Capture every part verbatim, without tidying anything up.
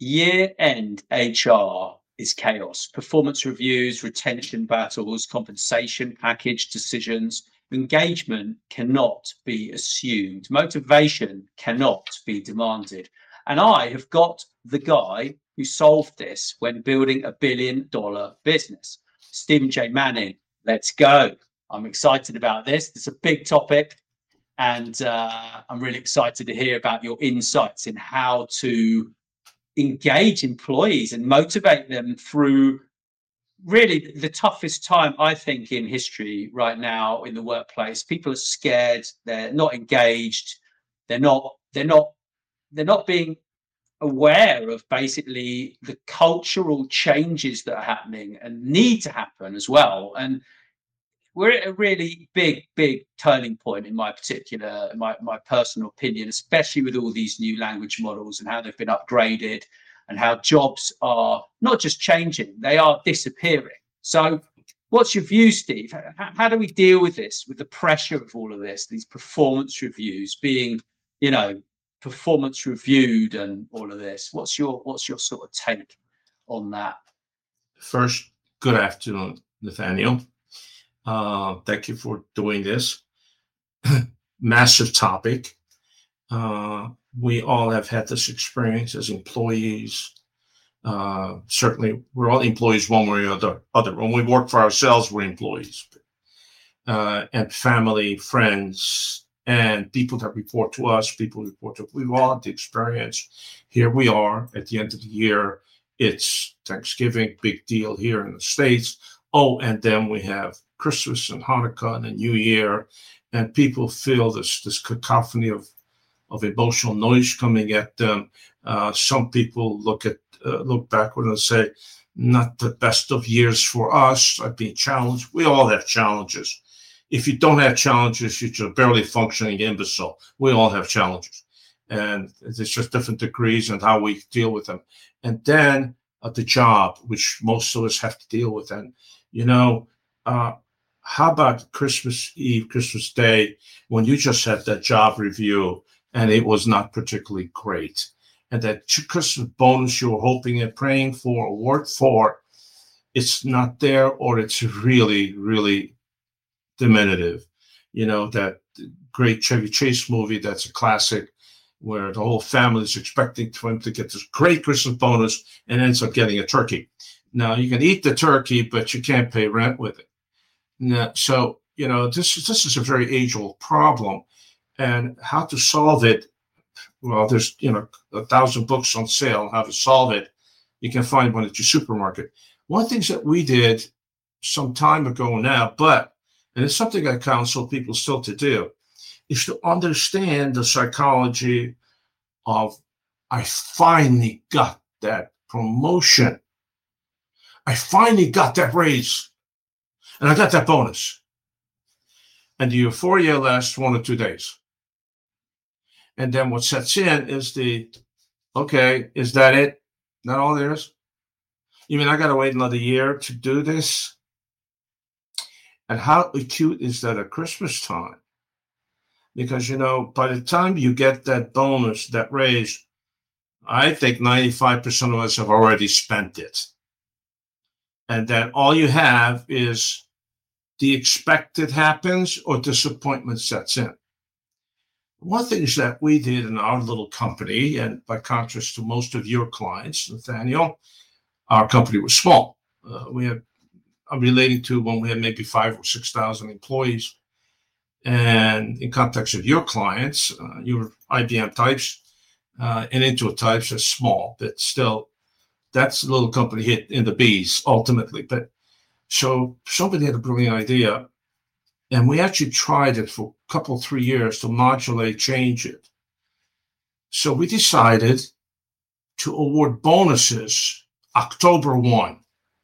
Year-end H R is chaos. Performance reviews, retention battles, compensation package decisions. Engagement cannot be assumed. Motivation cannot be demanded. And I have got the guy who solved this when building a billion dollar business. Stephen J. Manning, let's go. I'm excited about this. It's a big topic. And uh, I'm really excited to hear about your insights in how to engage employees and motivate them through really the toughest time, I think, in history right now in the workplace. People are scared, they're not engaged, they're not, they're not, they're not being aware of basically the cultural changes that are happening and need to happen as well. And we're at a really big, big turning point in my particular, my, my personal opinion, especially with all these new language models and how they've been upgraded and how jobs are not just changing, they are disappearing. So what's your view, Steve? How, how do we deal with this, with the pressure of all of this, these performance reviews being, you know, performance reviewed and all of this? What's your, what's your sort of take on that? First, good afternoon, Nathaniel. Uh, thank you for doing this. Massive topic. Uh, we all have had this experience as employees. Uh, certainly, we're all employees one way or the other. When we work for ourselves, we're employees. Uh, and family, friends, and people that report to us, people report to, we've all had the experience. Here we are at the end of the year. It's Thanksgiving, big deal here in the States. Oh, and then we have Christmas and Hanukkah and the New Year, and people feel this this cacophony of of emotional noise coming at them. Uh, some people look at uh, look backward and say, "Not the best of years for us. I've been challenged." We all have challenges. If you don't have challenges, you're just a barely functioning imbecile. We all have challenges, and it's just different degrees and how we deal with them. And then uh, the job, which most of us have to deal with, and you know. Uh, How about Christmas Eve, Christmas Day, when you just had that job review and it was not particularly great? And that Christmas bonus you were hoping and praying for or worked for, it's not there, or it's really, really diminutive. You know, that great Chevy Chase movie that's a classic where the whole family is expecting for him to get this great Christmas bonus and ends up getting a turkey. Now, you can eat the turkey, but you can't pay rent with it. No, so, you know, this, this is a very age-old problem, and how to solve it, well, there's, you know, a thousand books on sale on how to solve it. You can find one at your supermarket. One of the things that we did some time ago now, but, and it's something I counsel people still to do, is to understand the psychology of, I finally got that promotion. I finally got that raise. And I got that bonus. And the euphoria lasts one or two days. And then what sets in is the, okay, is that it? Not all there is? You mean I got to wait another year to do this? And how acute is that at Christmas time? Because, you know, by the time you get that bonus, that raise, I think ninety-five percent of us have already spent it. And then all you have is the expected happens or disappointment sets in. One of the things that we did in our little company, and by contrast to most of your clients, Nathaniel, our company was small. Uh, we had, I'm relating to when we had maybe five or six thousand employees. And in context of your clients, uh, your I B M types uh, and Intuit types are small, but still, that's a little company hit in the bees ultimately. But so somebody had a brilliant idea, and we actually tried it for a couple, three years to modulate, change it. So we decided to award bonuses October first.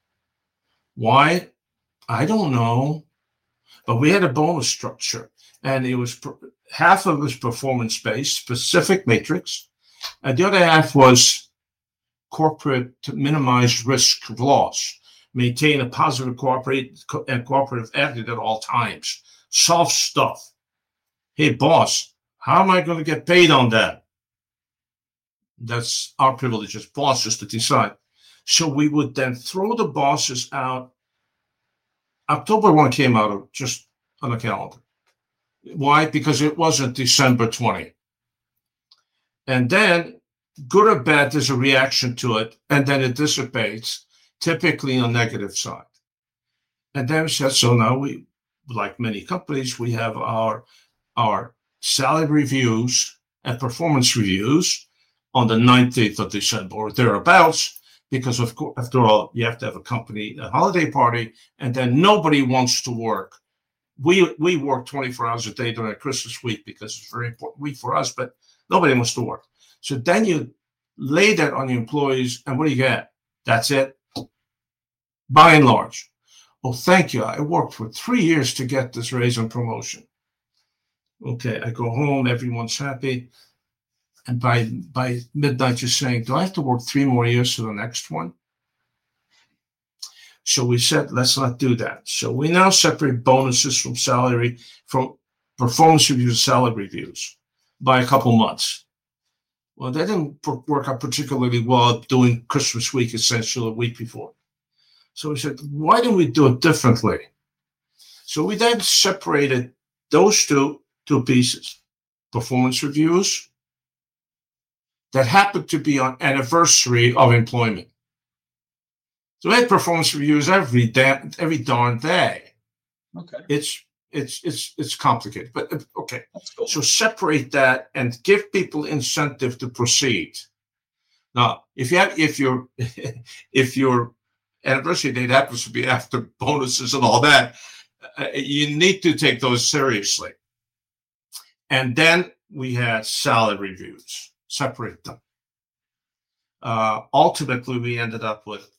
Why? I don't know. But we had a bonus structure, and it was half of it was performance-based, specific matrix, and the other half was corporate to minimize risk of loss. Maintain a positive corporate and cooperative attitude at all times. Soft stuff. Hey, boss, how am I going to get paid on that? That's our privilege as bosses to decide. So we would then throw the bosses out. October first came out of just on the calendar. Why? Because it wasn't December twentieth. And then, good or bad, there's a reaction to it, and then it dissipates, typically on the negative side. And then we said, so now we, like many companies, we have our, our salary reviews and performance reviews on the nineteenth of December or thereabouts, because of course, after all, you have to have a company, a holiday party, and then nobody wants to work. We we work twenty-four hours a day during Christmas week because it's a very important week for us, but nobody wants to work. So then you lay that on the employees, and what do you get? That's it. By and large. Oh, thank you. I worked for three years to get this raise and promotion. Okay, I go home, everyone's happy. And by by midnight, you're saying, do I have to work three more years for the next one? So we said, let's not do that. So we now separate bonuses from salary, from performance reviews and salary reviews by a couple months. Well, that didn't work out particularly well doing Christmas week, essentially, a week before. So we said, why don't we do it differently? So we then separated those two, two pieces, performance reviews that happened to be on anniversary of employment. So we had performance reviews every day, every darn day. Okay. It's it's it's it's complicated, but okay. Cool. So separate that and give people incentive to proceed. Now, if you have, if your if your anniversary date happens to be after bonuses and all that, uh, you need to take those seriously. And then we had salary reviews. Separate them. Uh, ultimately, we ended up with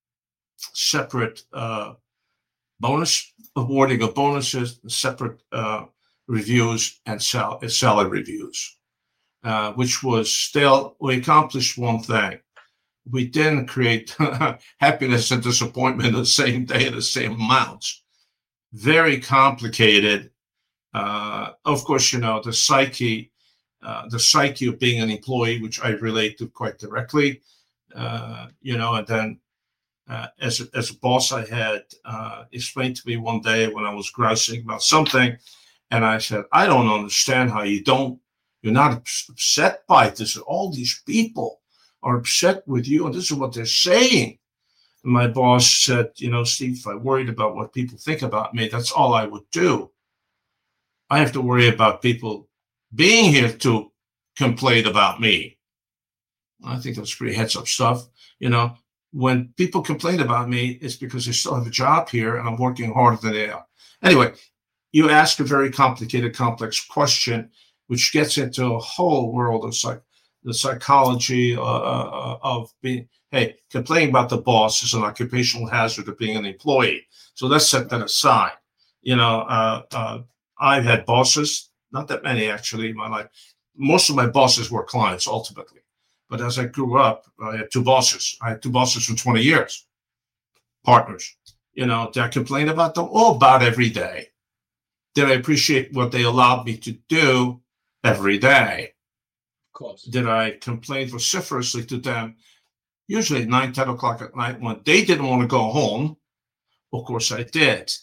separate uh, bonus awarding of bonuses, separate uh, reviews, and sal- salary reviews, uh, which was still, we accomplished one thing. We didn't create happiness and disappointment the same day in the same amounts. Very complicated. Uh, of course, you know, the psyche, uh, the psyche of being an employee, which I relate to quite directly, uh, you know, and then Uh, as, a, as a boss, I had uh, explained to me one day when I was grousing about something, and I said, I don't understand how you don't, you're not upset by this. All these people are upset with you, and this is what they're saying. And my boss said, you know, Steve, if I worried about what people think about me, that's all I would do. I have to worry about people being here to complain about me. I think that's pretty heads up stuff, you know. When people complain about me, it's because they still have a job here and I'm working harder than they are. Anyway, you ask a very complicated, complex question, which gets into a whole world of psych- the psychology uh, of being, hey, complaining about the boss is an occupational hazard of being an employee. So let's set that aside. You know, uh, uh, I've had bosses, not that many actually in my life. Most of my bosses were clients ultimately. But as I grew up, I had two bosses. I had two bosses for twenty years, partners. You know, did I complain about them? Oh, about every day. Did I appreciate what they allowed me to do every day? Of course. Did I complain vociferously to them, usually at nine, ten o'clock at night when they didn't want to go home? Of course I did.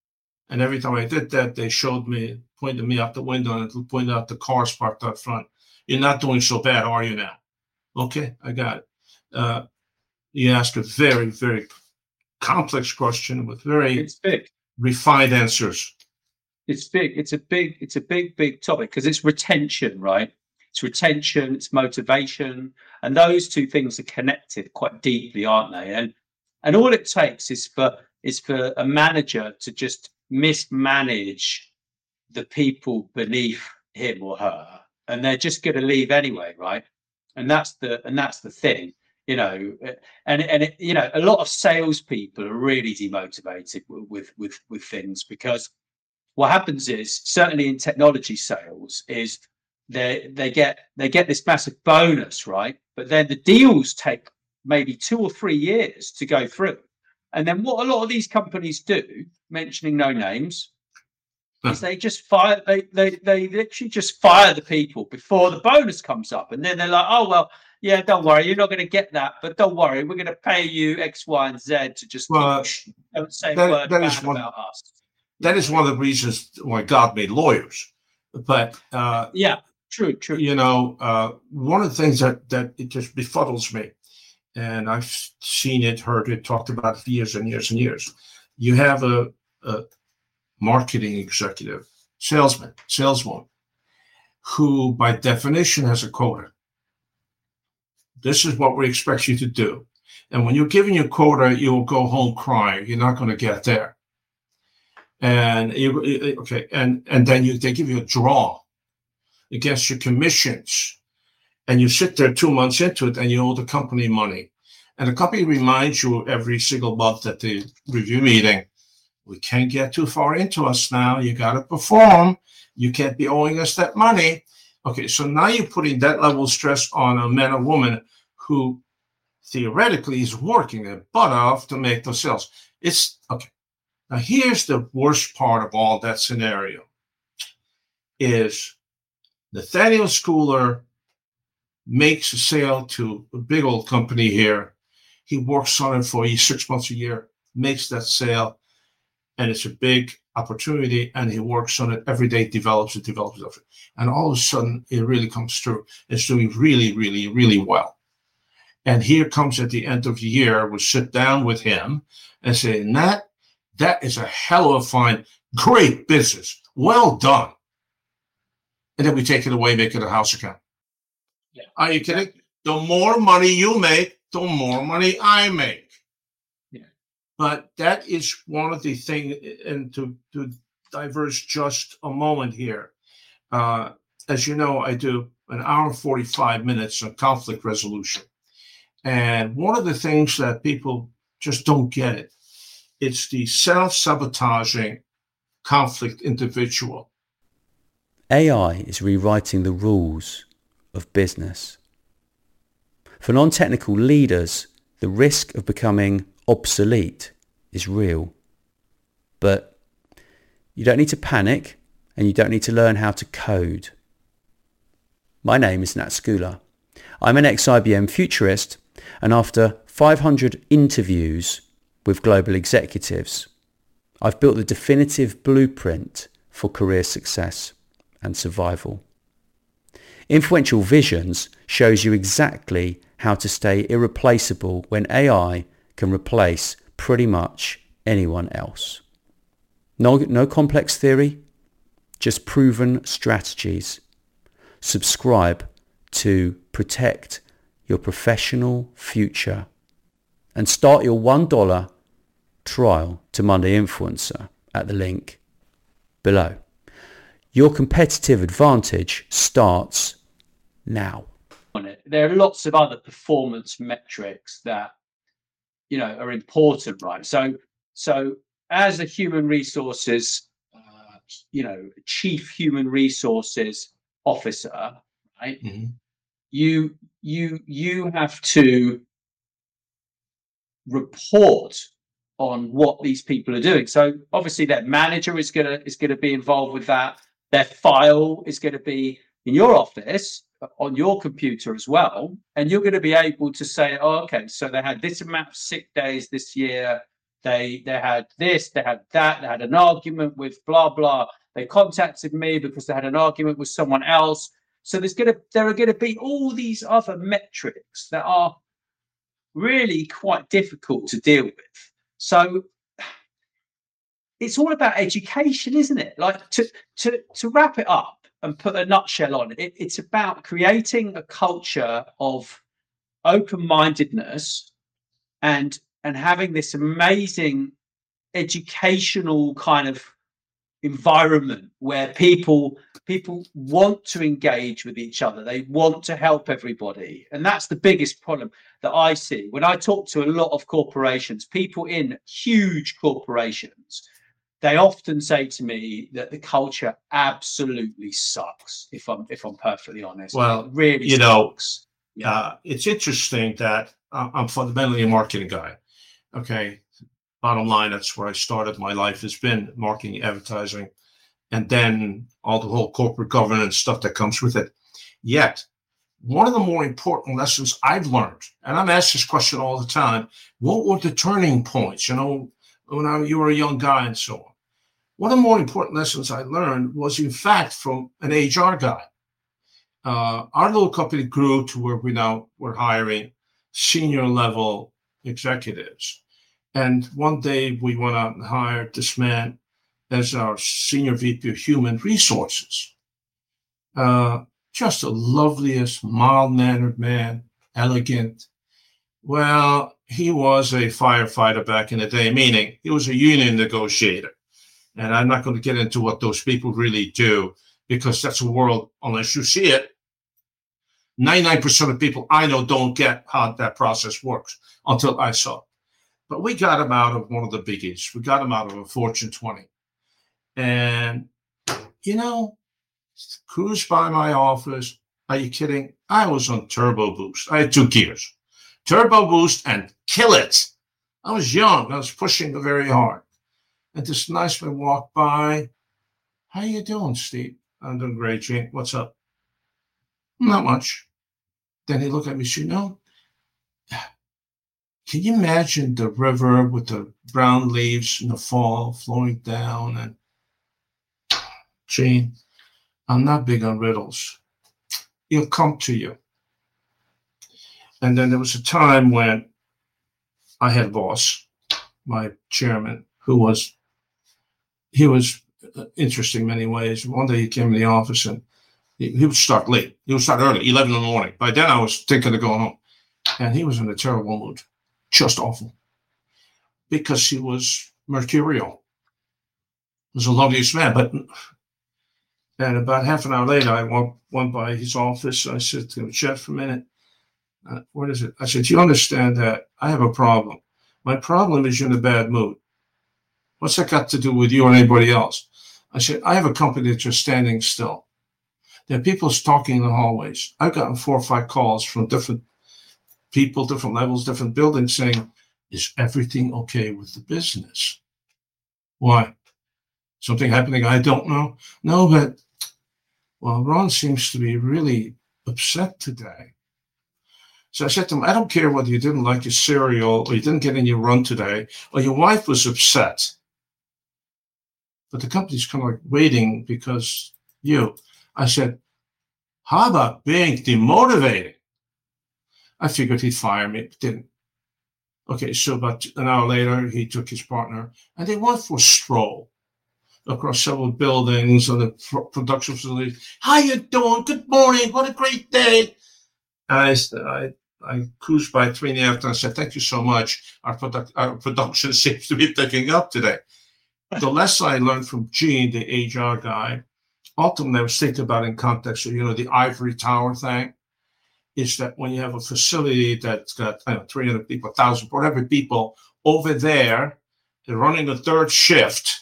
And every time I did that, they showed me, pointed me out the window and pointed out the cars parked out front. You're not doing so bad, are you now? Okay, I got it. Uh, you ask a very, very complex question with very it's big. refined answers. It's big. It's a big, it's a big, big topic because it's retention, right? It's retention, it's motivation. And those two things are connected quite deeply, aren't they? And and all it takes is for is for a manager to just mismanage the people beneath him or her, and they're just going to leave anyway, right? And that's the and that's the thing, you know. And and it, you know, a lot of salespeople are really demotivated with with with things because what happens is, certainly in technology sales, is they they get they get this massive bonus, right? But then the deals take maybe two or three years to go through, and then what a lot of these companies do, mentioning no names, is they just fire they, they they literally just fire the people before the bonus comes up, and then they're like, oh well, yeah, don't worry, you're not going to get that, but don't worry, we're going to pay you X, Y, and Z to just Well, keep, don't say a that- word that bad is one- about us. That is one of the reasons why God made lawyers. But uh, Yeah, true, true. you know, uh, one of the things that that it just befuddles me, and I've seen it, heard it, talked about it for years and years and years. You have a, a marketing executive, salesman, saleswoman, who by definition has a quota. This is what we expect you to do. And when you're given your quota, you will go home crying. You're not going to get there. And you, okay, and and then you they give you a draw against your commissions, and you sit there two months into it, and you owe the company money, and the company reminds you every single month at the review meeting, we can't get too far into us now. You got to perform. You can't be owing us that money. Okay, so now you're putting that level of stress on a man or woman who theoretically is working their butt off to make those sales. It's okay. Now, here's the worst part of all that scenario is Nathaniel Schooler makes a sale to a big old company here. He works on it for six months a year, makes that sale, and it's a big opportunity, and he works on it every day, develops it, develops it. And all of a sudden, it really comes through. It's doing really, really, really well. And here comes at the end of the year, we sit down with him and say, Nat, that is a hell of a fine, great business. Well done. And then we take it away, make it a house account. Yeah. Are you kidding? The more money you make, the more money I make. Yeah. But that is one of the things, and to, to diverge just a moment here. Uh, as you know, I do an hour and forty-five minutes on conflict resolution. And one of the things that people just don't get it, it's the self-sabotaging conflict individual. A I is rewriting the rules of business. For non-technical leaders, the risk of becoming obsolete is real. But you don't need to panic, and you don't need to learn how to code. My name is Nat Schooler. I'm an ex-I B M futurist, and after five hundred interviews with global executives, I've built the definitive blueprint for career success and survival. Influential Visions shows you exactly how to stay irreplaceable when A I can replace pretty much anyone else. No, no complex theory, just proven strategies. Subscribe to protect your professional future and start your one dollar trial to Monday Influencer at the link below. Your competitive advantage starts now. There are lots of other performance metrics that, you know, are important, right? So, so as a human resources, uh, you know, chief human resources officer, right? Mm-hmm. You, you, you have to report on what these people are doing. So obviously their manager is gonna is gonna be involved with that. Their file is going to be in your office on your computer as well, and you're going to be able to say, oh, okay, so they had this amount of sick days this year. They they had this, they had that, they had an argument with blah blah. They contacted me because they had an argument with someone else. So there's gonna there are going to be all these other metrics that are really quite difficult to deal with. So it's all about education, isn't it? Like to to to wrap it up and put a nutshell on it, it's about creating a culture of open-mindedness and and having this amazing educational kind of environment where people people want to engage with each other. They want to help everybody. And that's the biggest problem that I see when I talk to a lot of corporations, people in huge corporations. They often say to me that the culture absolutely sucks. If I'm if I'm perfectly honest, well, it really you sucks. know, uh, it's interesting that uh, I'm fundamentally a marketing guy. Okay, bottom line, that's where I started. My life has been marketing, advertising, and then all the whole corporate governance stuff that comes with it. Yet, one of the more important lessons I've learned, and I'm asked this question all the time, what were the turning points, you know, when I, you were a young guy and so on? One of the more important lessons I learned was, in fact, from an H R guy. Uh, our little company grew to where we now were hiring senior level executives. And one day we went out and hired this man as our senior V P of human resources. Uh, just the loveliest, mild-mannered man, elegant. Well, he was a firefighter back in the day, meaning he was a union negotiator. And I'm not going to get into what those people really do, because that's a world, unless you see it, ninety-nine percent of people I know don't get how that process works until I saw it. But we got him out of one of the biggies. We got him out of a Fortune twenty. And, you know, cruised by my office. Are you kidding? I was on turbo boost. I had two gears. Turbo boost and kill it. I was young. I was pushing very hard. And this nice man walked by. How you doing, Steve? I'm doing great, Gene. What's up? Not much. Then he looked at me and said, you know, can you imagine the river with the brown leaves in the fall flowing down? And Gene, I'm not big on riddles. It'll come to you. And then there was a time when I had a boss, my chairman, who was, he was interesting in many ways. One day he came to the office and he, he would start late. He would start early, eleven in the morning. By then I was thinking of going home. And he was in a terrible mood, just awful, because he was mercurial. He was the loveliest man, but and about half an hour later, I walked, went by his office. I said to him, chat for a minute. Uh, what is it? I said, you understand that I have a problem. My problem is you're in a bad mood. What's that got to do with you or anybody else? I said, I have a company that's just standing still. There are people talking in the hallways. I've gotten four or five calls from different people, different levels, different buildings saying, is everything okay with the business? Why? Something happening I don't know? No, but, well, Ron seems to be really upset today. So I said to him, I don't care whether you didn't like your cereal or you didn't get in your run today or your wife was upset. But the company's kind of like waiting because you. I said, how about being demotivated? I figured he'd fire me, but didn't. Okay, so about an hour later, he took his partner and they went for a stroll across several buildings and the production facilities. How you doing? Good morning. What a great day. I, I, I cruised by three in the afternoon and said, thank you so much. Our, product, our production seems to be picking up today. The lesson I learned from Gene, the H R guy, ultimately I was thinking about in context of, you know, the ivory tower thing, is that when you have a facility that's got, I don't know, three hundred people, one thousand, whatever people over there, they're running a third shift,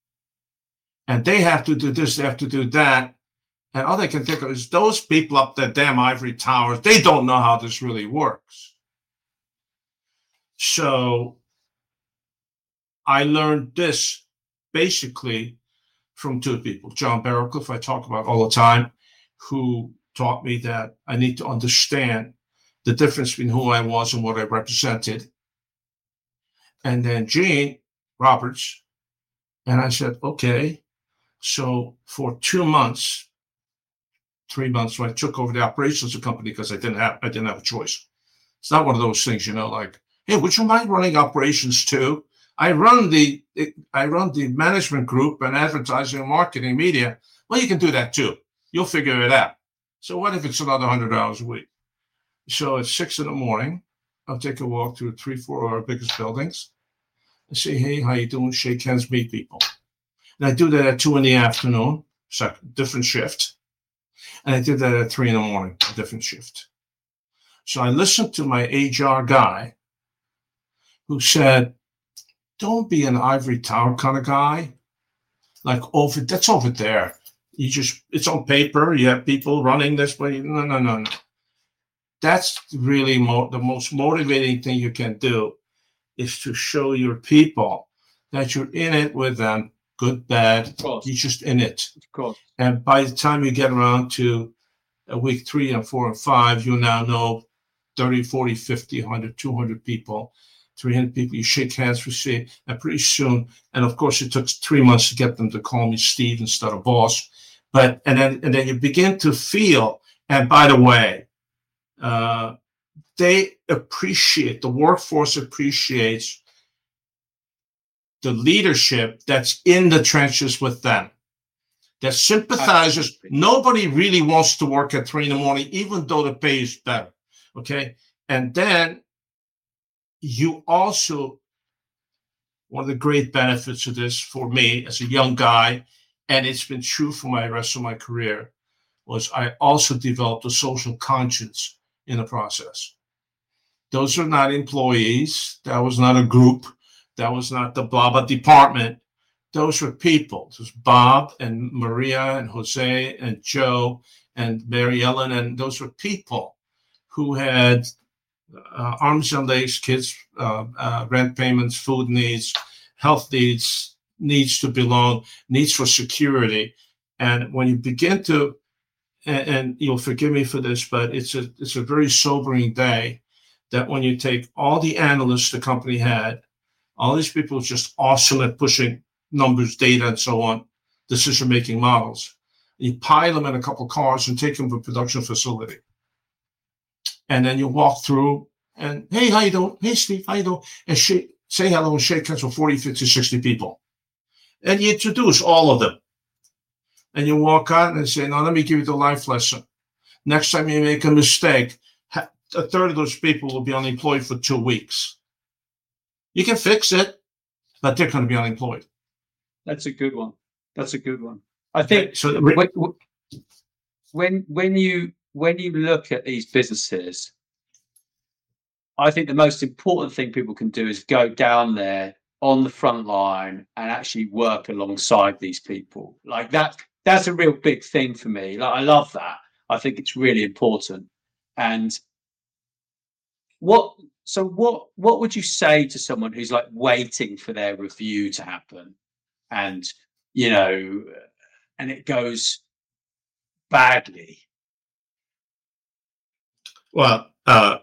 and they have to do this, they have to do that. And all they can think of is those people up the damn ivory towers, they don't know how this really works. So I learned this basically from two people. John Barrowcliff, I talk about all the time, who taught me that I need to understand the difference between who I was and what I represented. And then Gene Roberts. And I said, okay. So for two months, three months, when I took over the operations of the company, because I didn't have, I didn't have a choice. It's not one of those things, you know, like, hey, would you mind running operations too? I run the, I run the management group and advertising and marketing media. Well, you can do that too. You'll figure it out. So what if it's another hundred hours a week? So at six in the morning, I'll take a walk through three, four of our biggest buildings. I say, hey, how you doing? Shake hands, meet people. And I do that at two in the afternoon, second, different shift. And I did that at three in the morning, a different shift. So I listened to my H R guy who said, don't be an ivory tower kind of guy. Like, over, that's over there. You just, it's on paper. You have people running this way. No, no, no, no. That's really mo- the most motivating thing you can do, is to show your people that you're in it with them, good, bad. You're just in it. Of course. And by the time you get around to at week three and four and five, you now know thirty, forty, fifty, one hundred, two hundred people, three hundred people. You shake hands with Steve, and pretty soon, and of course, it took three months to get them to call me Steve instead of boss. But and then and then you begin to feel. And by the way, uh, they appreciate, the workforce appreciates the leadership that's in the trenches with them, that sympathizes. Absolutely. Nobody really wants to work at three in the morning, even though the pay is better. Okay. And then you also, one of the great benefits of this for me as a young guy, and it's been true for my rest of my career, was I also developed a social conscience in the process. Those are not employees. That was not a group. That was not the blah, blah department. Those were people. It was Bob and Maria and Jose and Joe and Mary Ellen. And those were people who had uh, arms and legs, kids, uh, uh, rent payments, food needs, health needs, needs to belong, needs for security. And when you begin to, and, and you'll forgive me for this, but it's a it's a very sobering day that when you take all the analysts the company had, all these people just awesome at pushing numbers, data, and so on, decision-making models. You pile them in a couple cars and take them to a production facility. And then you walk through and, hey, how you doing? Hey, Steve, how you doing? And shake, say hello and shake hands with forty, fifty, sixty people. And you introduce all of them. And you walk out and say, now let me give you the life lesson. Next time you make a mistake, a third of those people will be unemployed for two weeks. You can fix it, but they're going to be unemployed. That's a good one. That's a good one. I think so. When, when when you when you look at these businesses, I think the most important thing people can do is go down there on the front line and actually work alongside these people. Like that. That's a real big thing for me. Like I love that. I think it's really important. And what? So what? What would you say to someone who's like waiting for their review to happen, and you know, and it goes badly? Well, uh,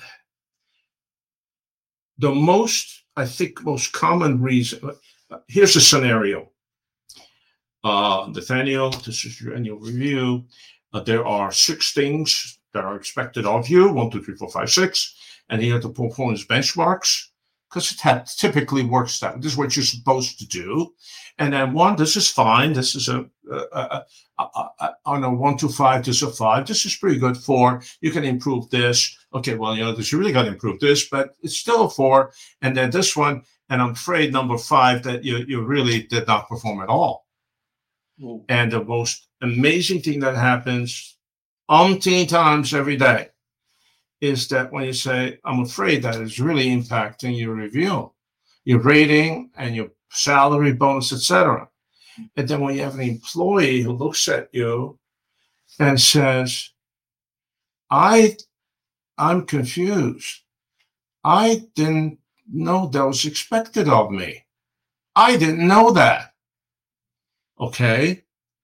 the most, I think, most common reason. Uh, here's a scenario. Uh, Nathaniel, this is your annual review. Uh, there are six things that are expected of you: one, two, three, four, five, six, and you have to performance benchmarks because it had, typically works that. This is what you're supposed to do. And then one, this is fine. This is a, a, a, a, a on a one to five, this is a five. This is pretty good. Four, you can improve this. Okay, well, you know, this you really got to improve this, but it's still a four. And then this one, and I'm afraid number five that you you really did not perform at all. Ooh. And the most amazing thing that happens umpteen times every day is that when you say, I'm afraid that is really impacting your review, your rating and your salary, bonus, et cetera. And then when you have an employee who looks at you and says, I, I'm confused. I didn't know that was expected of me. I didn't know that. Okay.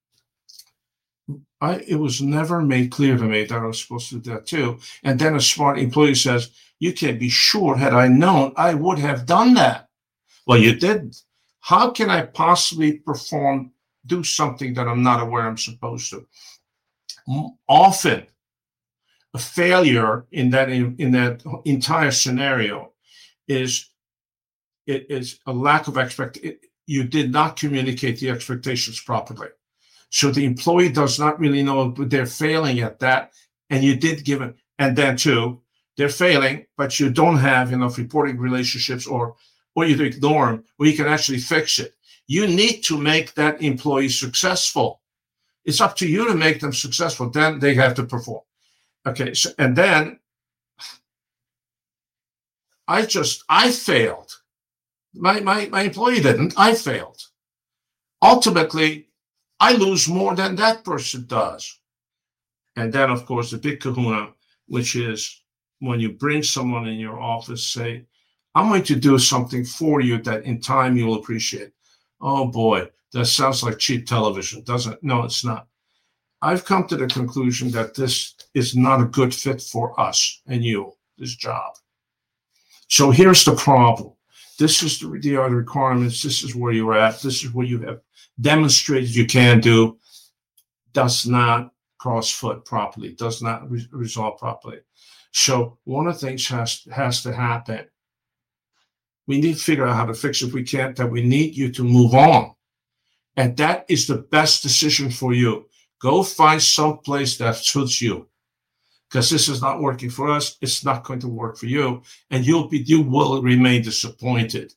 I, it was never made clear to me that I was supposed to do that too. And then a smart employee says, you can be sure, had I known, I would have done that. Well, you didn't. How can I possibly perform, do something that I'm not aware I'm supposed to? Often, a failure in that in, in that entire scenario is it is a lack of expectation. You did not communicate the expectations properly. So the employee does not really know they're failing at that. And you did give it. And then too, they're failing, but you don't have enough reporting relationships or, or you ignore them where you can actually fix it. You need to make that employee successful. It's up to you to make them successful. Then they have to perform. Okay. So, and then I just, I failed. My, my, my employee didn't. I failed. Ultimately, I lose more than that person does. And then, of course, the big kahuna, which is when you bring someone in your office, say, I'm going to do something for you that in time you'll appreciate. Oh, boy, that sounds like cheap television, doesn't it? No, it's not. I've come to the conclusion that this is not a good fit for us and you, this job. So here's the problem. This is the, the other requirements. This is where you're at. This is what you have demonstrated you can do. Does not cross-foot properly, does not re- resolve properly. So one of the things has, has to happen. We need to figure out how to fix it. If we can't, that we need you to move on. And that is the best decision for you. Go find some place that suits you. Because this is not working for us, it's not going to work for you, and you'll be you will remain disappointed.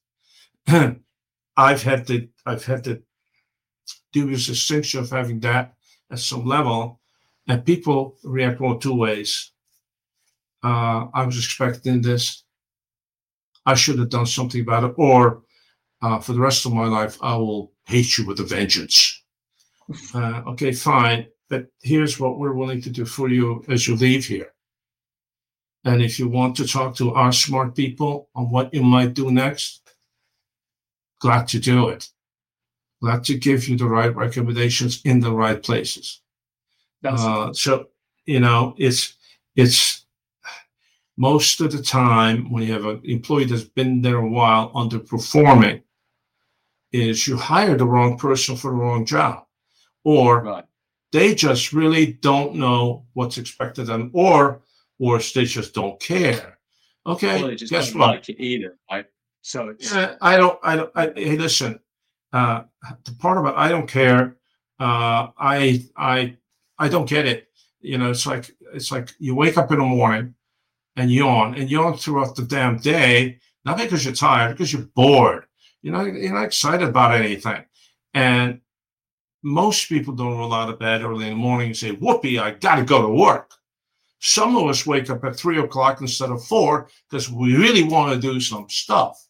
I've had the I've had the dubious distinction of having that at some level, and people react one of two ways. Uh, I was expecting this. I should have done something about it, or uh, for the rest of my life, I will hate you with a vengeance. Uh, okay, fine. But here's what we're willing to do for you as you leave here. And if you want to talk to our smart people on what you might do next, glad to do it. Glad to give you the right recommendations in the right places. Uh, so, you know, it's it's most of the time when you have an employee that's been there a while underperforming, is you hire the wrong person for the wrong job. Or right. They just really don't know what's expected of them, or worse, they just don't care. Okay, well, they just guess don't what? Like it either, right? So it's yeah, I don't, I don't. I, hey, listen. Uh, the part about I don't care. Uh, I, I, I don't get it. You know, it's like it's like you wake up in the morning and yawn and yawn throughout the damn day, not because you're tired, because you're bored. You're not, you're not excited about anything, and most people don't roll out of bed early in the morning and say, whoopee, I got to go to work. Some of us wake up at three o'clock instead of four because we really want to do some stuff.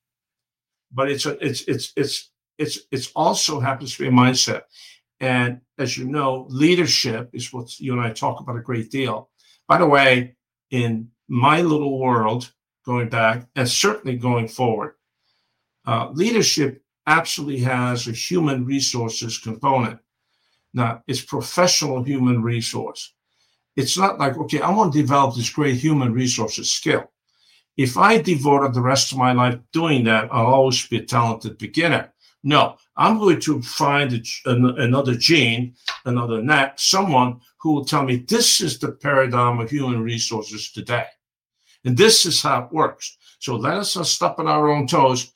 But it's a, it's it's it's it's it's also happens to be a mindset. And as you know, leadership is what you and I talk about a great deal. By the way, in my little world, going back, and certainly going forward, uh, leadership absolutely has a human resources component. Now, it's professional human resource. It's not like, okay, I want to develop this great human resources skill. If I devoted the rest of my life doing that, I'll always be a talented beginner. No, I'm going to find a, an, another Gene, another Nat, someone who will tell me this is the paradigm of human resources today. And this is how it works. So let us not step on our own toes.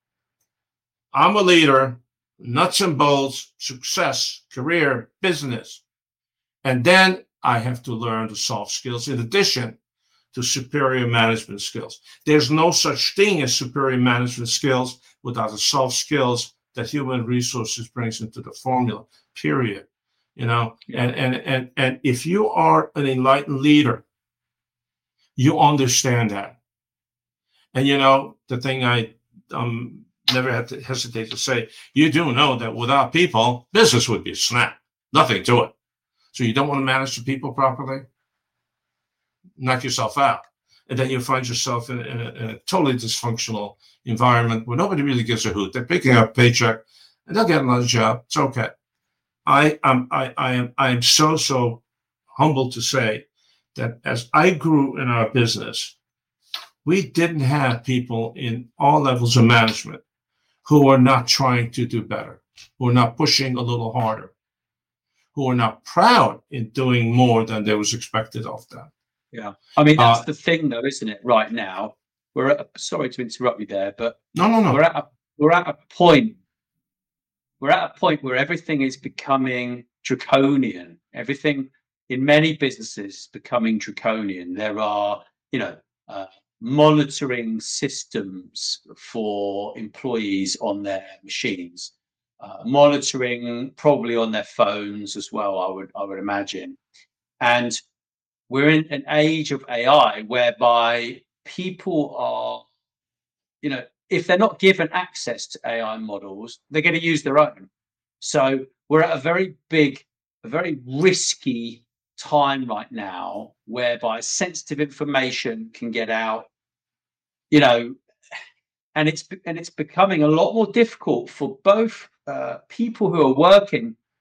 I'm a leader, nuts and bolts, success, career, business. And then I have to learn the soft skills in addition to superior management skills. There's no such thing as superior management skills without the soft skills that human resources brings into the formula, period. You know, and, and, and, and if you are an enlightened leader, you understand that. And, you know, the thing I, um, never had to hesitate to say, you do know that without people, business would be a snap. Nothing to it. So you don't want to manage the people properly? Knock yourself out. And then you find yourself in, in, a, in a totally dysfunctional environment where nobody really gives a hoot. They're picking up a paycheck and they'll get another job. It's okay. I am I, I am I am so, so humbled to say that as I grew in our business, we didn't have people in all levels of management who are not trying to do better, who are not pushing a little harder, who are not proud in doing more than there was expected of them. Yeah. I mean, that's uh, the thing though, isn't it? Right now, we're at a, sorry to interrupt you there, but no, no, no. We're at a, we're at a point, we're at a point where everything is becoming draconian. Everything in many businesses is becoming draconian. There are, you know, uh, monitoring systems for employees on their machines, uh, monitoring probably on their phones as well, I would I would imagine. And we're in an age of A I whereby people are, you know, if they're not given access to A I models, they're going to use their own. So we're at a very big, a very risky time right now whereby sensitive information can get out, you know, and it's and it's becoming a lot more difficult for both uh, people who are working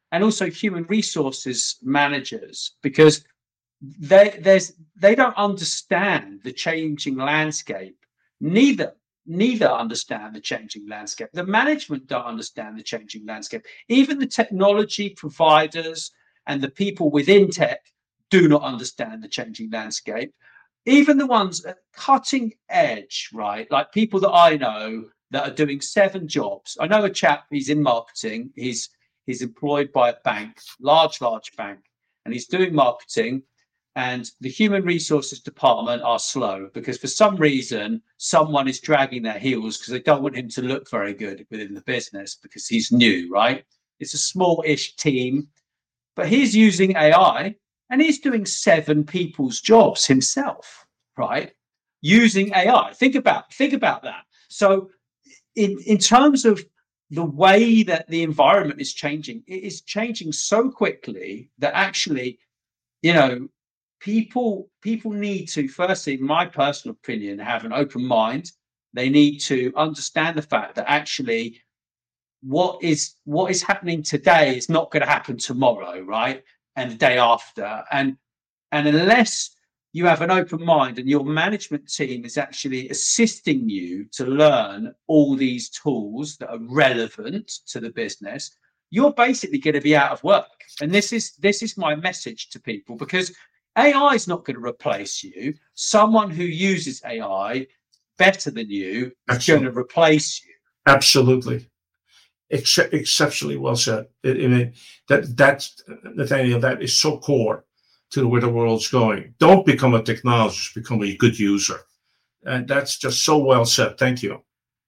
and also human resources managers, because they there's they don't understand the changing landscape. Neither neither understand the changing landscape. The management don't understand the changing landscape. Even the technology providers and the people within tech do not understand the changing landscape. Even the ones at cutting edge, right? Like people that I know that are doing seven jobs. I know a chap, he's in marketing. He's he's employed by a bank, large, large bank, and he's doing marketing. And the human resources department are slow because for some reason, someone is dragging their heels because they don't want him to look very good within the business because he's new, right? It's a small-ish team, but he's using A I and he's doing seven people's jobs himself, right? Using A I. Think about, think about that. So in, in terms of the way that the environment is changing, it is changing so quickly that actually, you know, people people need to, firstly, in my personal opinion, have an open mind. They need to understand the fact that actually what is what is happening today is not going to happen tomorrow, right? And the day after. And and unless you have an open mind and your management team is actually assisting you to learn all these tools that are relevant to the business, you're basically going to be out of work. And this is this is my message to people, because A I is not going to replace you. Someone who uses A I better than you is going to replace you. Absolutely. Ex- exceptionally well said. I mean, that that's Nathaniel, that is so core to where the world's going. Don't become a technologist, become a good user. And that's just so well said. Thank you.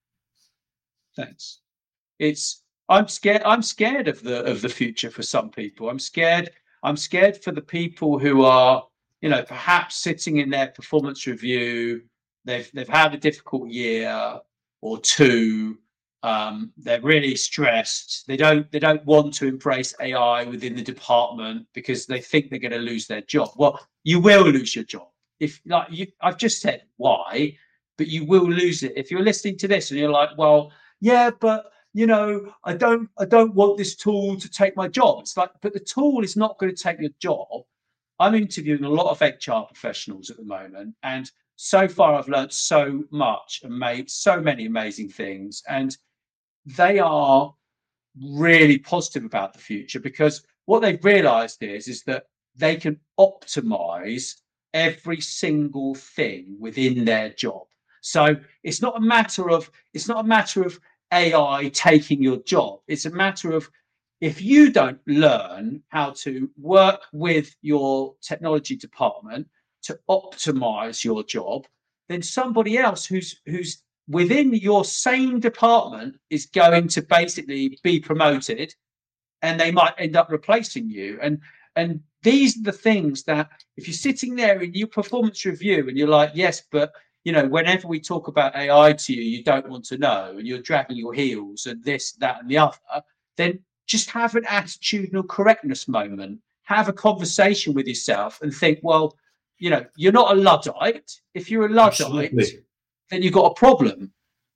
Thanks. It's I'm scared. I'm scared of the of the future for some people. I'm scared. I'm scared for the people who are, you know, perhaps sitting in their performance review. They've they've had a difficult year or two. Um, they're really stressed. They don't they don't want to embrace A I within the department because they think they're going to lose their job. Well, you will lose your job if, like you. I've just said why, but you will lose it if you're listening to this and you're like, well, yeah, but you know, I don't I don't want this tool to take my job. It's like, but the tool is not going to take your job. I'm interviewing a lot of H R professionals at the moment, and so far I've learned so much and made so many amazing things, and they are really positive about the future because what they've realized is is that they can optimize every single thing within their job. So it's not a matter of it's not a matter of A I taking your job. It's a matter of, if you don't learn how to work with your technology department to optimize your job, then somebody else who's who's within your same department is going to basically be promoted, and they might end up replacing you. And and these are the things that, if you're sitting there in your performance review and you're like, yes, but you know, whenever we talk about A I to you, you don't want to know, and you're dragging your heels and this, that, and the other, then just have an attitudinal correctness moment. Have a conversation with yourself and think, well, you know, you're not a Luddite. If you're a Luddite, Absolutely. Then you've got a problem.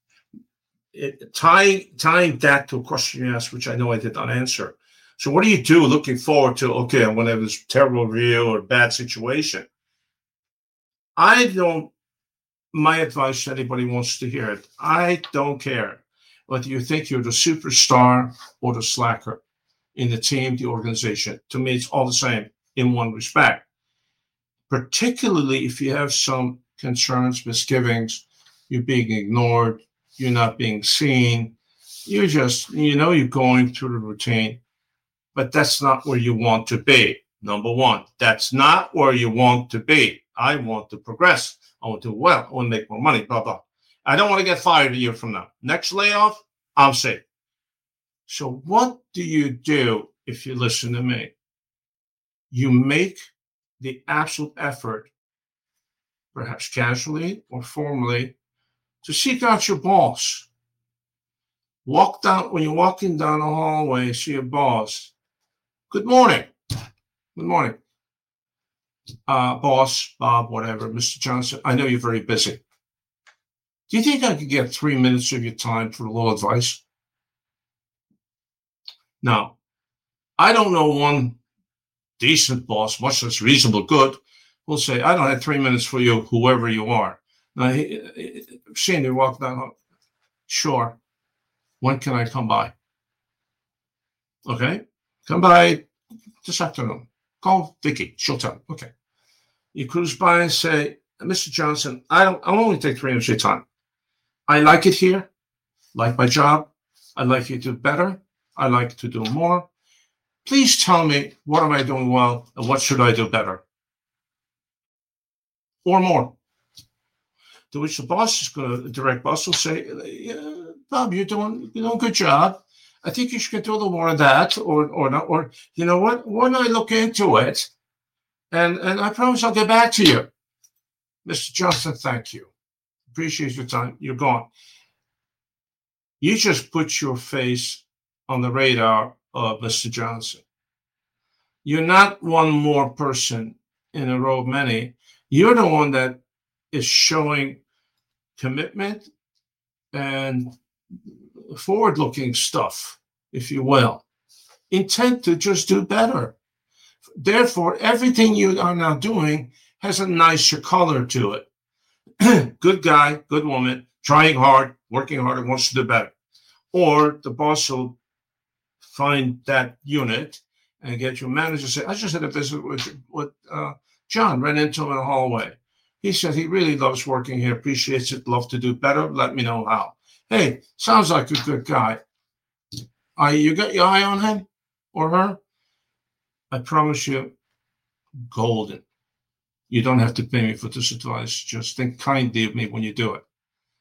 It, tying, tying that to a question you asked, which I know I did not answer. So what do you do looking forward to, okay, I'm going to have this terrible review or bad situation? I don't, my advice to anybody who wants to hear it, I don't care whether you think you're the superstar or the slacker in the team, the organization. To me, it's all the same in one respect. Particularly if you have some concerns, misgivings, you're being ignored, you're not being seen, you're just, you know, you're going through the routine, but that's not where you want to be. Number one, that's not where you want to be. I want to progress. I want to do well. I want to make more money, blah, blah. I don't want to get fired a year from now. Next layoff, I'm safe. So what do you do if you listen to me? You make the absolute effort, perhaps casually or formally, to seek out your boss. Walk down, when you're walking down the hallway, see your boss. Good morning. Good morning. Uh, boss, Bob, whatever, Mister Johnson, I know you're very busy. Do you think I could get three minutes of your time for a little advice? Now, I don't know one decent boss, much less reasonable good, will say, I don't have three minutes for you, whoever you are. Now, he, he, seeing you walk down, sure. When can I come by? Okay, come by this afternoon. Call Vicky, she'll tell you. Okay. You cruise by and say, Mister Johnson, I don't, I'll only take three minutes of your time. I like it here, like my job. I'd like you to do better. I'd like to do more. Please tell me, what am I doing well and what should I do better? Or more. To which the boss is going to, the direct boss will say, yeah, Bob, you're doing, you're doing a good job. I think you should do a little more of that, or or not, or you know what? When I look into it, and and I promise I'll get back to you. Mister Johnson, thank you. Appreciate your time. You're gone. You just put your face on the radar of Mister Johnson. You're not one more person in a row of many. You're the one that is showing commitment and forward-looking stuff, if you will, intent to just do better. Therefore, everything you are now doing has a nicer color to it. Good guy, good woman, trying hard, working hard, and wants to do better. Or the boss will find that unit and get your manager to say, I just had a visit with, with uh, John, ran into him in the hallway. He said he really loves working here, appreciates it, love to do better. Let me know how. Hey, sounds like a good guy. Uh, you got your eye on him or her? I promise you, golden. You don't have to pay me for this advice. Just think kindly of me when you do it.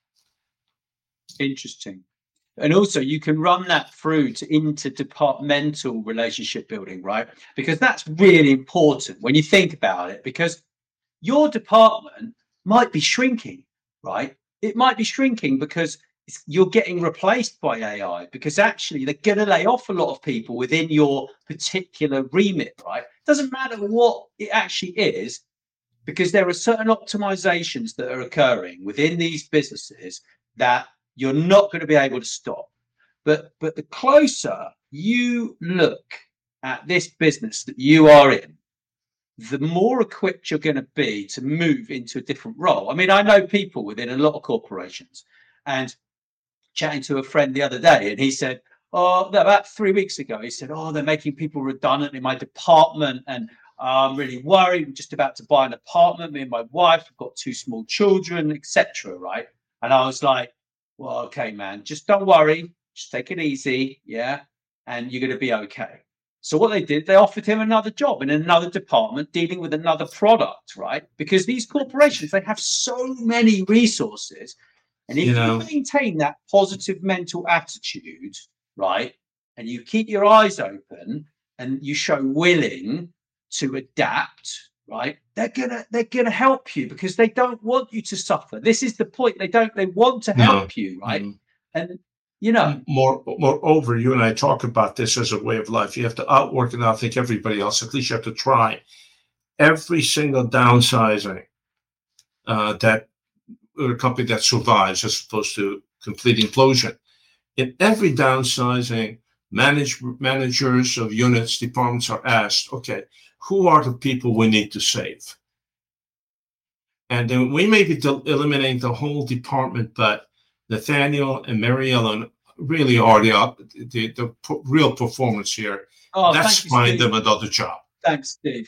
Interesting. And also you can run that through to interdepartmental relationship building, right? Because that's really important when you think about it, because your department might be shrinking, right? It might be shrinking because you're getting replaced by A I, because actually they're going to lay off a lot of people within your particular remit, right? Doesn't matter what it actually is, because there are certain optimizations that are occurring within these businesses that you're not going to be able to stop. But but the closer you look at this business that you are in, the more equipped you're going to be to move into a different role. I mean, I know people within a lot of corporations, and chatting to a friend the other day, and he said, oh, no, about three weeks ago, he said, oh, they're making people redundant in my department, and I'm really worried. We're just about to buy an apartment. Me and my wife have got two small children, et cetera. Right? And I was like, well, okay, man, just don't worry. Just take it easy. Yeah. And you're going to be okay. So what they did, they offered him another job in another department dealing with another product, right? Because these corporations, they have so many resources. And if you, know, you maintain that positive mental attitude, right, and you keep your eyes open and you show willing to adapt, right, they're gonna they're gonna help you, because they don't want you to suffer. This is the point. They don't. They want to help no. you, right? Mm. And you know, more moreover, you and I talk about this as a way of life. You have to outwork and outthink everybody else. At least you have to try. Every single downsizing uh, that. A company that survives as opposed to complete implosion. In every downsizing, manage, managers of units, departments are asked, okay, who are the people we need to save? And then we may be eliminating the whole department, but Nathaniel and Mary Ellen really are the, the, the real performance here. Oh, let's find them another job. Thanks, Steve.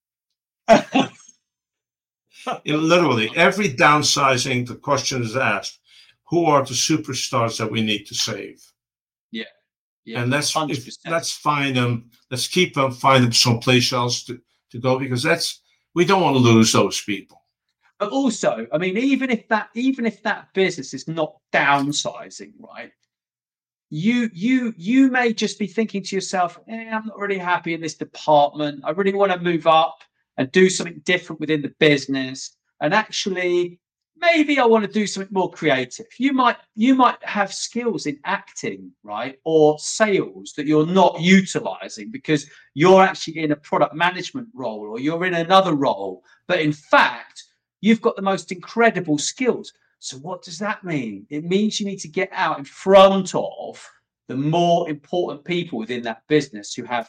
Literally, every downsizing, the question is asked, who are the superstars that we need to save? Yeah. yeah and let's if, let's find them, let's keep them, find them someplace else to, to go, because that's, we don't want to lose those people. But also, I mean, even if that even if that business is not downsizing, right? You you you may just be thinking to yourself, eh, I'm not really happy in this department. I really want to move up and do something different within the business. And actually, maybe I want to do something more creative. You might you might have skills in acting, right? Or sales that you're not utilizing because you're actually in a product management role, or you're in another role. But in fact, you've got the most incredible skills. So what does that mean? It means you need to get out in front of the more important people within that business who have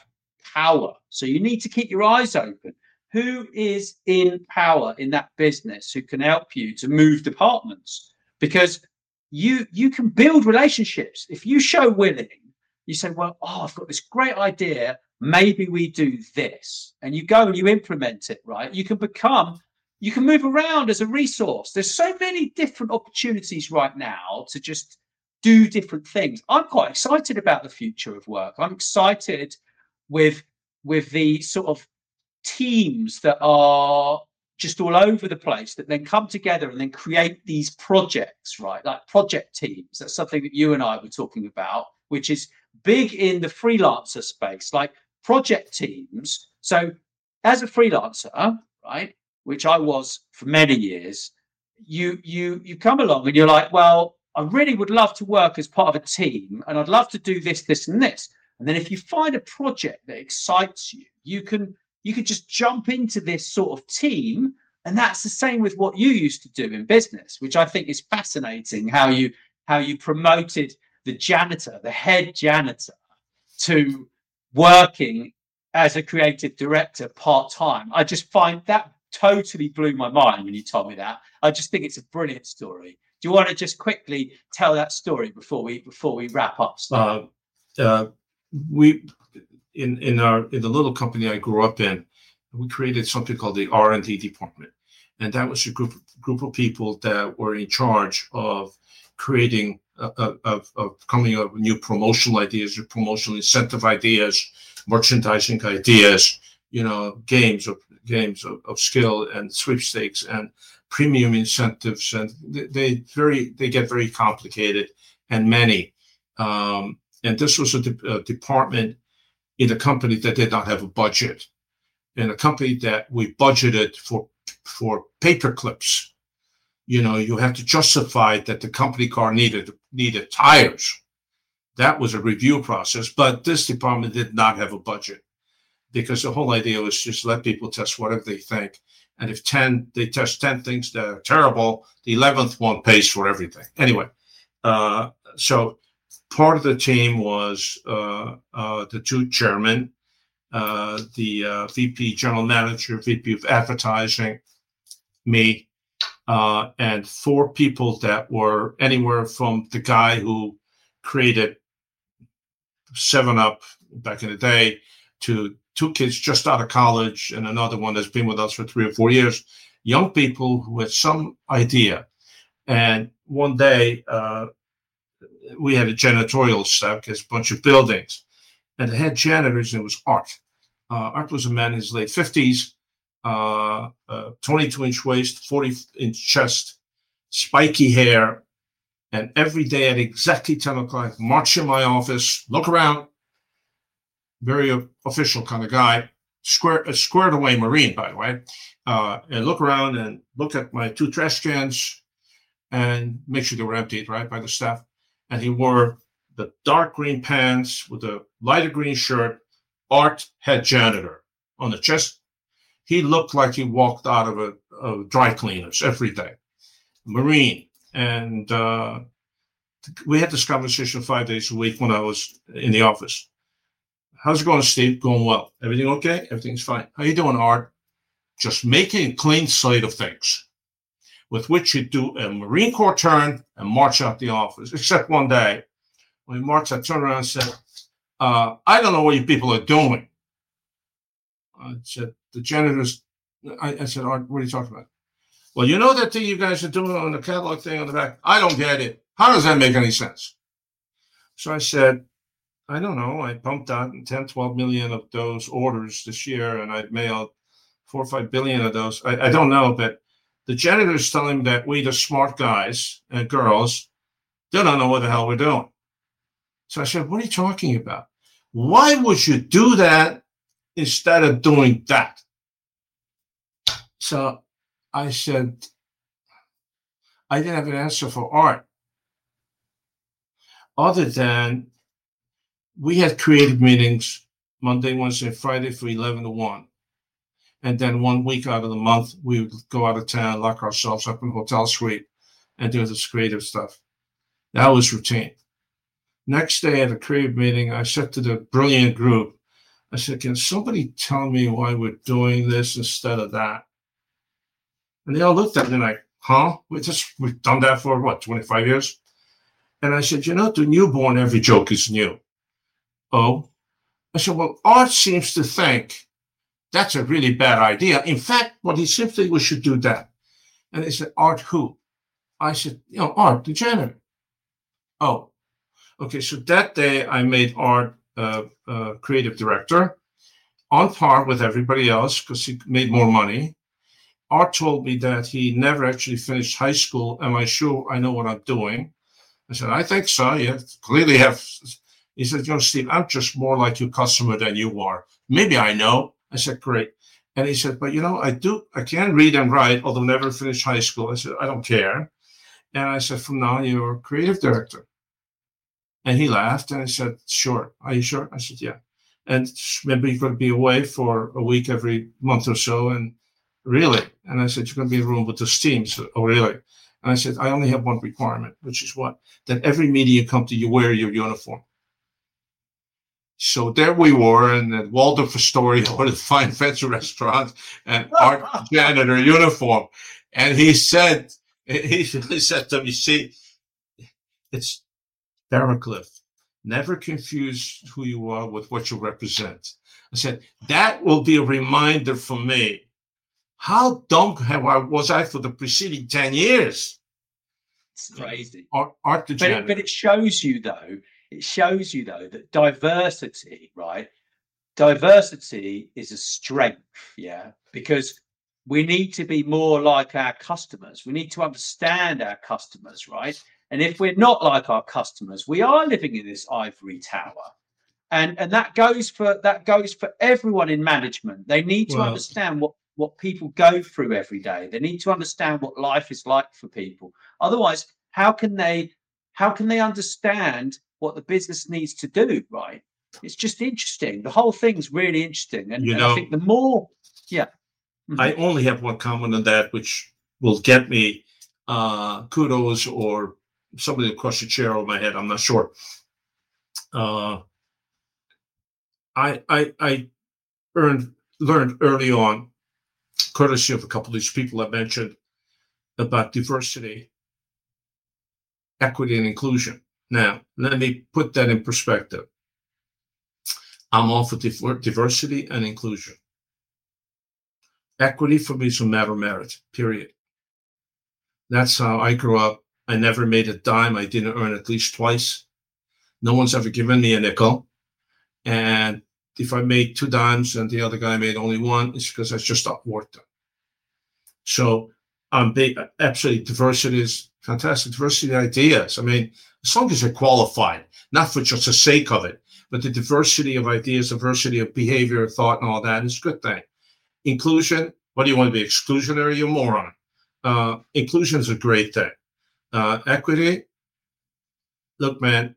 power. So you need to keep your eyes open. Who is in power in that business who can help you to move departments? Because you you can build relationships. If you show willing, you say, well, oh, I've got this great idea. Maybe we do this. And you go and you implement it, right? You can become, you can move around as a resource. There's so many different opportunities right now to just do different things. I'm quite excited about the future of work. I'm excited with, with the sort of teams that are just all over the place that then come together and then create these projects, right? Like project teams. That's something that you and I were talking about, which is big in the freelancer space, like project teams. So as a freelancer, right, which I was for many years, you you you come along and you're like, well, I really would love to work as part of a team and I'd love to do this, this and this. And then if you find a project that excites you, you can you could just jump into this sort of team. And that's the same with what you used to do in business, which I think is fascinating, how you how you promoted the janitor, the head janitor, to working as a creative director part-time. I just find that totally blew my mind when you told me that. I just think it's a brilliant story. Do you want to just quickly tell that story before we before we wrap up? Uh, uh, we in in our in the little company I grew up in, we created something called the R and D department, and that was a group group of people that were in charge of creating uh, of of coming up with new promotional ideas, or promotional incentive ideas, merchandising ideas, you know, games of games of, of skill and sweepstakes and premium incentives, and they, they very they get very complicated and many. Um, and this was a, de- a department in a company that did not have a budget, in a company that we budgeted for for paper clips. You know, you have to justify that the company car needed needed tires. That was a review process, but this department did not have a budget, because the whole idea was just let people test whatever they think. And if ten, they test ten things that are terrible, the eleventh one pays for everything. Anyway, uh, so part of the team was uh, uh, the two chairmen, uh, the uh, V P general manager, V P of advertising, me, uh, and four people that were anywhere from the guy who created seven up back in the day to two kids just out of college and another one that's been with us for three or four years, young people who had some idea. And one day uh, we had a janitorial staff, a bunch of buildings, and the head janitor's name was Art. Uh, Art was a man in his late fifties, uh, uh, twenty-two inch waist, forty inch chest, spiky hair, and every day at exactly ten o'clock, march in my office, look around, very uh, official kind of guy, square, uh, squared away Marine, by the way, uh, and look around and look at my two trash cans and make sure they were emptied, right, by the staff. And he wore the dark green pants with a lighter green shirt, Art head janitor on the chest. He looked like he walked out of a, a dry cleaners every day. Marine. And uh, we had this conversation five days a week when I was in the office. How's it going, Steve? Going well. Everything okay? Everything's fine. How you doing, Art? Just making a clean slate of things, with which you do a Marine Corps turn and march out the office. Except one day, when he marched, I turned around and said, uh, I don't know what you people are doing. I said, the janitors, I, I said, Art, what are you talking about? Well, you know that thing you guys are doing on the catalog thing on the back? I don't get it. How does that make any sense? So I said, I don't know. I pumped out ten, twelve million of those orders this year, and I mailed four or five billion of those. I, I don't know, but the janitors telling me that we, the smart guys and girls, they don't know what the hell we're doing. So I said, what are you talking about? Why would you do that instead of doing that? So I said, I didn't have an answer for Art, other than we had creative meetings Monday, Wednesday, Friday for eleven to one. And then one week out of the month, we would go out of town, lock ourselves up in a hotel suite and do this creative stuff. That was routine. Next day at a creative meeting, I said to the brilliant group, I said, can somebody tell me why we're doing this instead of that? And they all looked at me like, huh? We just, we've done that for what, twenty-five years? And I said, you know, to newborn, every joke is new. Oh, I said, well, Art seems to think that's a really bad idea. In fact, what he simply we should do that. And they said, Art who? I said, you know, Art, the janitor. Oh, okay. So that day I made Art uh, uh, creative director on par with everybody else because he made more money. Art told me that he never actually finished high school. Am I sure I know what I'm doing? I said, I think so. You clearly have. He said, you know, Steve, I'm just more like your customer than you are. Maybe I know. I said, great. And he said, but you know, I do, I can read and write, although never finished high school. I said, I don't care. And I said, from now you're creative director. And he laughed and I said, sure. Are you sure? I said, yeah. And maybe you're going to be away for a week every month or so. And really? And I said, you're going to be in a room with this team. So, oh, really? And I said, I only have one requirement, which is what? That every meeting you come to, you wear your uniform. So there we were in the Waldorf Astoria or the fine fancy restaurant and Art janitor uniform. And he said, he said to me, see, it's Barracliff. Never confuse who you are with what you represent. I said, that will be a reminder for me. How dumb have I, was I for the preceding ten years? It's crazy. Art, art but, it, but it shows you, though, it shows you, though, that diversity, right? Diversity is a strength, yeah? Because we need to be more like our customers. We need to understand our customers, right? And if we're not like our customers, we are living in this ivory tower. And, and that goes for that goes for everyone in management. They need to well, understand what, what people go through every day. They need to understand what life is like for people. Otherwise, how can they how can they understand what the business needs to do, right? It's just interesting. The whole thing's really interesting. And, you and know, I think the more, yeah. Mm-hmm. I only have one comment on that, which will get me uh, kudos or somebody to crush a chair over my head. I'm not sure. Uh, I, I, I earned, learned early on, courtesy of a couple of these people I mentioned, about diversity, equity, and inclusion. Now, let me put that in perspective. I'm all for diversity and inclusion. Equity for me is a matter of merit, period. That's how I grew up. I never made a dime I didn't earn at least twice. No one's ever given me a nickel. And if I made two dimes and the other guy made only one, it's because I just not worked it. So um, big, absolutely, diversity is fantastic. Diversity ideas. I mean, as long as you're qualified, not for just the sake of it, but the diversity of ideas, diversity of behavior, thought, and all that is a good thing. Inclusion, what do you want to be, exclusionary or moron? Uh, inclusion is a great thing. Uh, equity, look, man,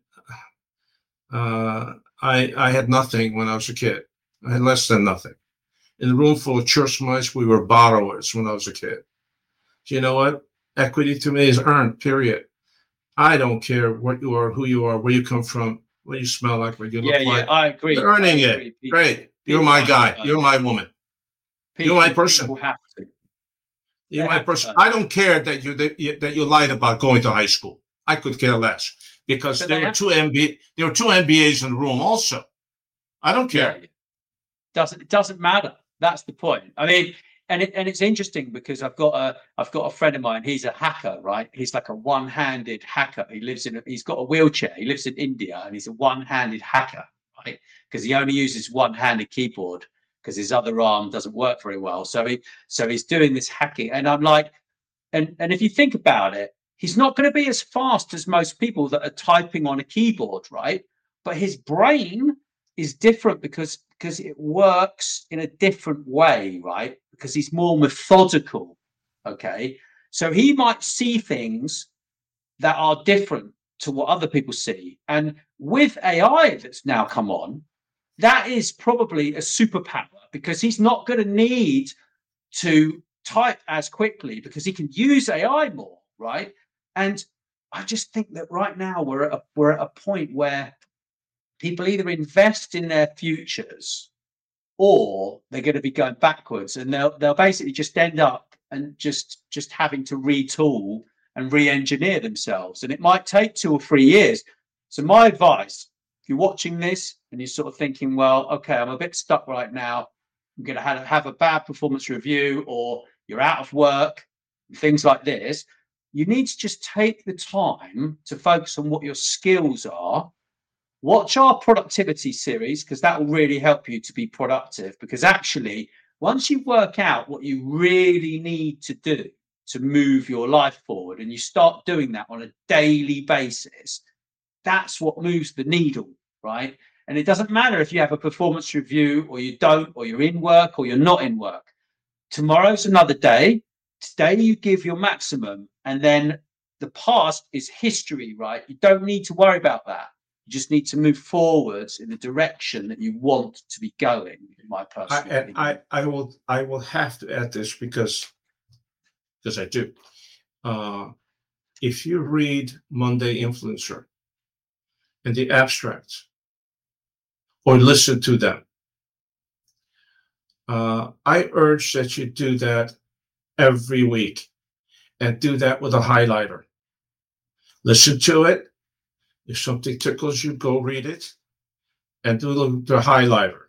uh, I, I had nothing when I was a kid. I had less than nothing. In a room full of church mice, we were borrowers when I was a kid. So you know what? Equity to me is earned, period. I don't care what you are, who you are, where you come from, what you smell like, what you yeah, look yeah, like. I agree. You're earning I agree. it. People, Great. You're my guy. To, You're my woman. People, You're my person. People have to. You're they my person. I don't care that you, that you that you lied about going to high school. I could care less because but there were two M B there were two M B As in the room also. I don't care. Yeah. Doesn't it doesn't matter. That's the point. I mean, and it, and it's interesting because I've got a I've got a friend of mine. He's a hacker, right? He's like a one-handed hacker. He lives in. A, he's got a wheelchair. He lives in India, and he's a one-handed hacker, right? Because he only uses one-handed keyboard because his other arm doesn't work very well. So he so he's doing this hacking, and I'm like, and and if you think about it, he's not going to be as fast as most people that are typing on a keyboard, right? But his brain is different because because it works in a different way, right? Because he's more methodical, okay? So he might see things that are different to what other people see. And with A I that's now come on, that is probably a superpower because he's not going to need to type as quickly because he can use A I more, right? And I just think that right now we're at a, we're at a point where people either invest in their futures or they're going to be going backwards, and they'll they'll basically just end up and just just having to retool and re-engineer themselves, and it might take two or three years. So my advice, if you're watching this and you're sort of thinking, well, okay, I'm a bit stuck right now, I'm going to have, have a bad performance review, or you're out of work, things like this, you need to just take the time to focus on what your skills are. Watch our productivity series, because that will really help you to be productive. Because actually, once you work out what you really need to do to move your life forward, and you start doing that on a daily basis, that's what moves the needle, right? And it doesn't matter if you have a performance review or you don't, or you're in work or you're not in work. Tomorrow's another day. Today you give your maximum, and then the past is history, right? You don't need to worry about that. You just need to move forwards in the direction that you want to be going, in my personal I, and opinion. I, I will I will have to add this because because I do. Uh, if you read Monday Influencer and the abstracts, or listen to them, uh, I urge that you do that every week, and do that with a highlighter. Listen to it. If something tickles you, go read it and do the, the highlighter.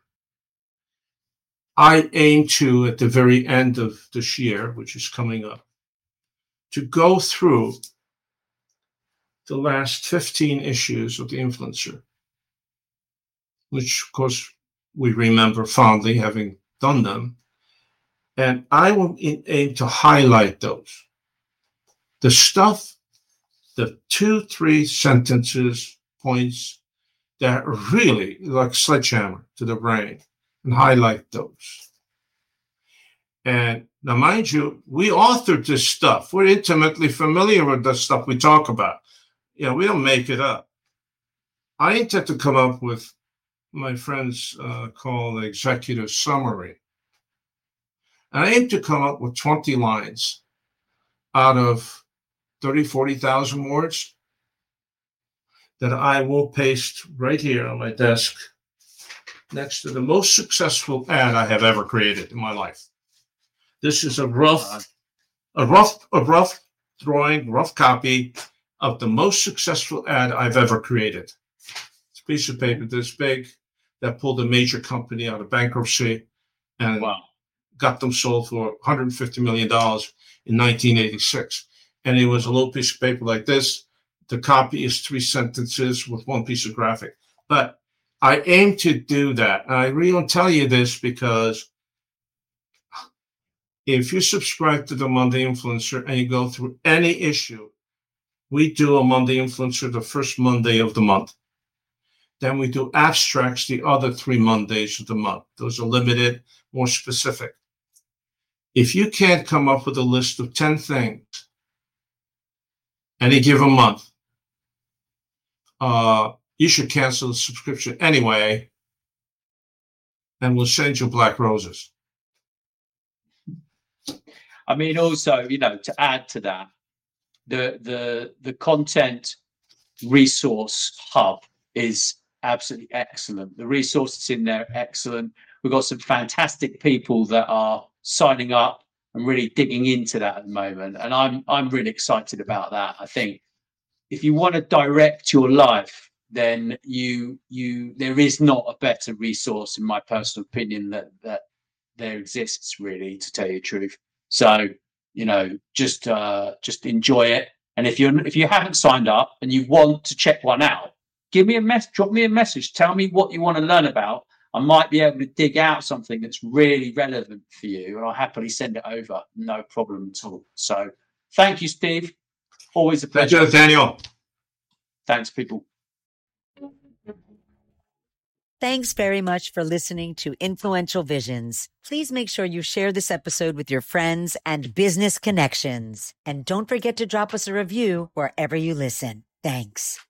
I aim to, at the very end of this year, which is coming up, to go through the last fifteen issues of the Influencer, which, of course, we remember fondly, having done them. And I will aim to highlight those. The stuff, the two, three sentences, points that are really like sledgehammer to the brain, and highlight those. And now, mind you, we authored this stuff. We're intimately familiar with the stuff we talk about. You know, we don't make it up. I intend to come up with, my friends uh, call the executive summary. And I aim to come up with twenty lines out of thirty, forty thousand words that I will paste right here on my desk next to the most successful ad I have ever created in my life. This is a rough, a rough, a rough drawing, rough copy of the most successful ad I've ever created. It's a piece of paper this big that pulled a major company out of bankruptcy and Wow. got them sold for one hundred fifty million dollars in nineteen eighty-six. And it was a little piece of paper like this. The copy is three sentences with one piece of graphic. But I aim to do that. And I really want to tell you this because if you subscribe to the Monday Influencer and you go through any issue, we do a Monday Influencer the first Monday of the month. Then we do abstracts the other three Mondays of the month. Those are limited, more specific. If you can't come up with a list of ten things any given month, uh, you should cancel the subscription anyway, and we'll send you black roses. I mean, also, you know, to add to that, the the the content resource hub is absolutely excellent. The resources in there are excellent. We've got some fantastic people that are signing up and really digging into that at the moment, and I'm I'm really excited about that. I think if you want to direct your life, then you you there is not a better resource, in my personal opinion, that that there exists, really, to tell you the truth. So, you know, just uh, just enjoy it. And if you're if you haven't signed up and you want to check one out, give me a mess, drop me a message. Tell me what you want to learn about. I might be able to dig out something that's really relevant for you, and I'll happily send it over. No problem at all. So, thank you, Steve. Always a pleasure. Thank you, Daniel. Thanks, people. Thanks very much for listening to Influential Visions. Please make sure you share this episode with your friends and business connections. And don't forget to drop us a review wherever you listen. Thanks.